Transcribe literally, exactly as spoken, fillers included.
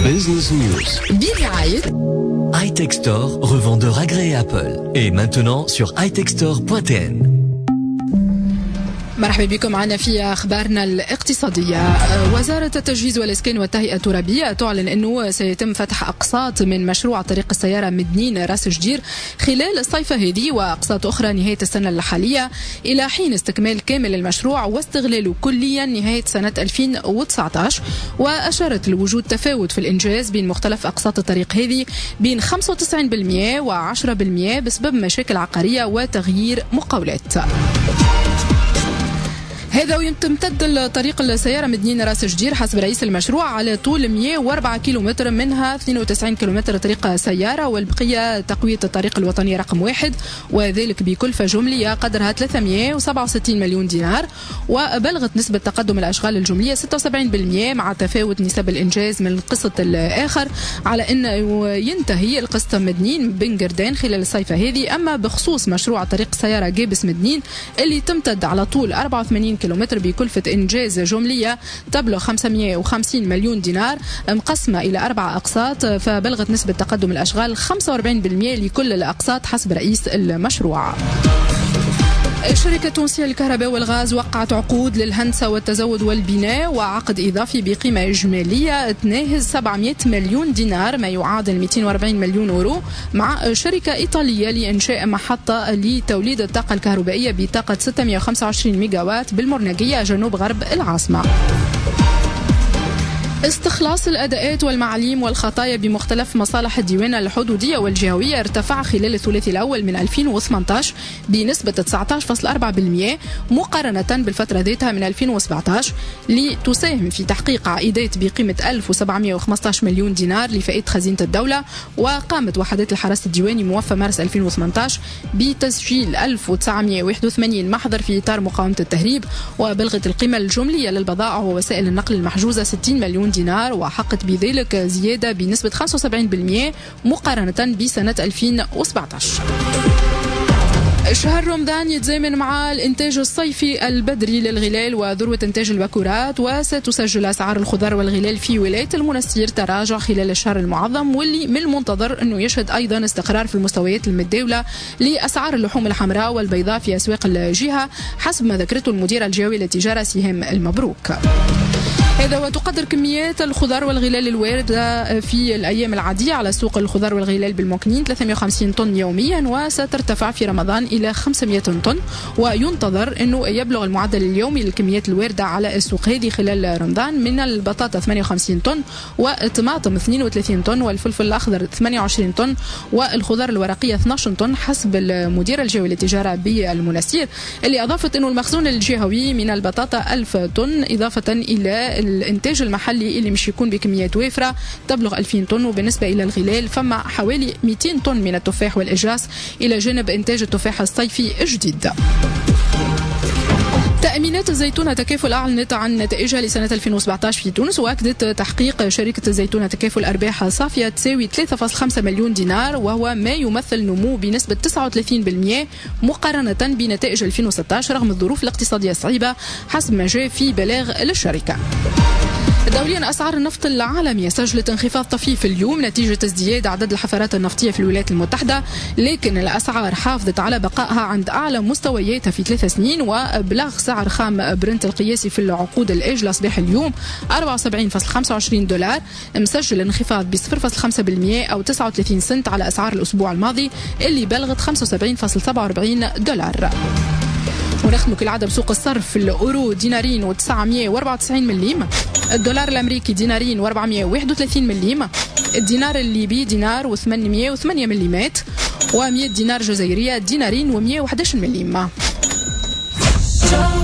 Business News برعاية iTech Store, revendeur agréé Apple. Et maintenant sur i tech store point t n. مرحبا بكم معنا في أخبارنا الاقتصادية. وزارة التجهيز والإسكان والتهيئة الترابية تعلن أنه سيتم فتح أقساط من مشروع طريق السيارة مدنين راس جدير خلال الصيف هذه وأقساط أخرى نهاية السنة الحالية إلى حين استكمال كامل المشروع واستغلاله كليا نهاية سنة ألفين وتسعة عشر. وأشارت لوجود تفاوت في الإنجاز بين مختلف أقساط الطريق هذه بين خمسة وتسعين بالمئة وعشرة بالمئة بسبب مشاكل عقارية وتغيير مقاولات. هذا وتمتد الطريق السيارة مدنين راس جدير حسب رئيس المشروع على طول مئة وأربعة كيلومتر، منها اثنين وتسعين كيلومتر طريق سيارة والبقية تقوية الطريق الوطني رقم واحد، وذلك بكلفة جملية قدرها ثلاثمئة وسبعة وستين مليون دينار. وبلغت نسبة تقدم الأشغال الجملية ستة وسبعين بالمئة مع تفاوت نسب الإنجاز من القسط الآخر على أن ينتهي القسط مدنين بن قردان خلال الصيف هذه. أما بخصوص مشروع طريق سيارة جابس مدنين اللي تمتد على طول أربعة وثمانين كيلومتر بكلفة إنجاز جملية تبلغ خمسمئة وخمسين مليون دينار مقسمة إلى أربع أقساط، فبلغت نسبة تقدم الأشغال خمسة وأربعين بالمئة لكل الأقساط حسب رئيس المشروع. الشركة التونسية للكهرباء والغاز وقعت عقود للهندسة والتزود والبناء وعقد إضافي بقيمة إجمالية تناهز سبعمئة مليون دينار ما يعادل مئتين وأربعين مليون أورو مع شركة إيطالية لإنشاء محطة لتوليد الطاقة الكهربائية بطاقة ستمئة وخمسة وعشرين ميجاوات بالمرنقية جنوب غرب العاصمة. استخلاص الأداءات والمعاليم والخطايا بمختلف مصالح الديوان الحدودية والجهوية ارتفع خلال الثلاثي الأول من ألفين وثمانية عشر بنسبة تسعة عشر فاصلة أربعة بالمئة مقارنة بالفترة ذاتها من ألفين وسبعة عشر، لتساهم في تحقيق عائدات بقيمة ألف وسبعمئة وخمسة عشر مليون دينار لفائدة خزينة الدولة. وقامت وحدات الحرس الديواني موفى مارس ألفين وثمانية عشر بتسجيل ألف وتسعمئة وواحد وثمانين محضر في إطار مقاومة التهريب، وبلغت القيمة الجملية للبضائع ووسائل النقل المحجوزة ستين مليون دينار وحقت بذلك زيادة بنسبة خمسة وسبعين بالمئة مقارنة بسنة ألفين وسبعة عشر. شهر رمضان يتزامن مع الإنتاج الصيفي البدري للغلال وذروة إنتاج البكورات، وستسجل أسعار الخضار والغلال في ولاية المنستير تراجع خلال الشهر المعظم، واللي من المنتظر أنه يشهد أيضا استقرار في المستويات المتداولة لأسعار اللحوم الحمراء والبيضاء في أسواق الجهة حسب ما ذكرته المدير الجهوي للتجارة سهام المبروك. هذا وتقدر كميات الخضار والغلال الواردة في الأيام العادية على سوق الخضار والغلال بالمكنين ثلاثمئة وخمسين طن يوميا، وسترتفع في رمضان إلى خمسمئة طن، وينتظر أنه يبلغ المعدل اليومي للكميات الواردة على السوق هذه خلال رمضان من البطاطا ثمانية وخمسين طن والطماطم اثنين وثلاثين طن والفلفل الأخضر ثمانية وعشرين طن والخضار الورقية اثني عشر طن حسب المدير الجهوي للتجارة بالمنستير، اللي أضافت أنه المخزون الجهوي من البطاطا ألف طن إضافة إلى الإنتاج المحلي اللي مش يكون بكميات وافرة تبلغ ألفين طن. وبالنسبة إلى الغلال فما حوالي مئتين طن من التفاح والإجاس إلى جانب إنتاج التفاح الصيفي الجديد. تأمينات الزيتونة تكافل أعلنت عن نتائجها لسنة ألفين وسبعة عشر في تونس، وأكدت تحقيق شركة الزيتونة تكافل أرباح صافية تساوي ثلاثة فاصلة خمسة مليون دينار، وهو ما يمثل نمو بنسبة تسعة وثلاثين بالمئة مقارنة بنتائج ألفين وستة عشر رغم الظروف الاقتصادية الصعبة حسب ما جاء في بلاغ للشركة. دوليا أسعار النفط العالمية سجلت انخفاض طفيف اليوم نتيجة ازدياد عدد الحفارات النفطية في الولايات المتحدة، لكن الأسعار حافظت على بقائها عند أعلى مستوياتها في ثلاث سنين. وبلغ سعر خام برنت القياسي في العقود الآجلة صباح اليوم أربعة وسبعين فاصلة خمسة وعشرين دولار، مسجل انخفاض ب صفر فاصلة خمسة بالمئة أو تسعة وثلاثين سنت على أسعار الأسبوع الماضي اللي بلغت خمسة وسبعين فاصلة سبعة وأربعين دولار. ونختم كالعادة بسوق الصرف. الأورو دينارين وتسعمئة وأربعة وتسعين مليم، الدولار الأمريكي دينارين وأربعمئة وواحد وثلاثين مليم، الدينار الليبي دينار وثمانمئة وثمانية مليمات، ومئة دينار جزائرية دينارين ومئة وأحد عشر مليم.